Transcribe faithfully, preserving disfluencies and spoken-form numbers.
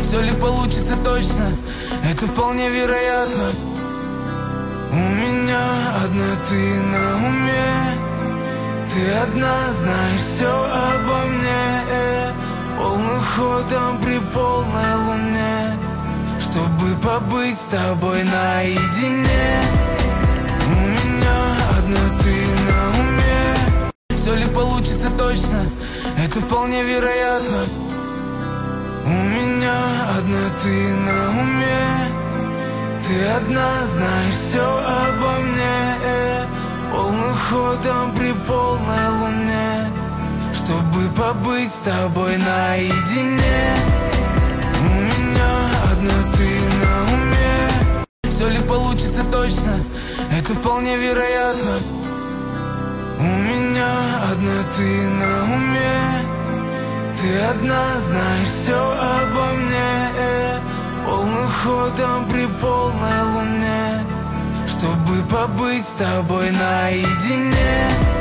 Все ли получится точно, это вполне вероятно. У меня одна ты на уме, ты одна знаешь все обо мне. Полным ходом при полной луне, чтобы побыть с тобой наедине. У меня одна ты на уме. Все ли получится точно, это вполне вероятно. У меня одна ты на уме, ты одна знаешь все обо мне. Полным ходом при полной луне, чтобы побыть с тобой наедине. У меня одна ты на уме. Все ли получится точно, это вполне вероятно. У меня одна ты на уме, ты одна знаешь все обо мне. Полным ходом при полной луне, чтобы побыть с тобой наедине.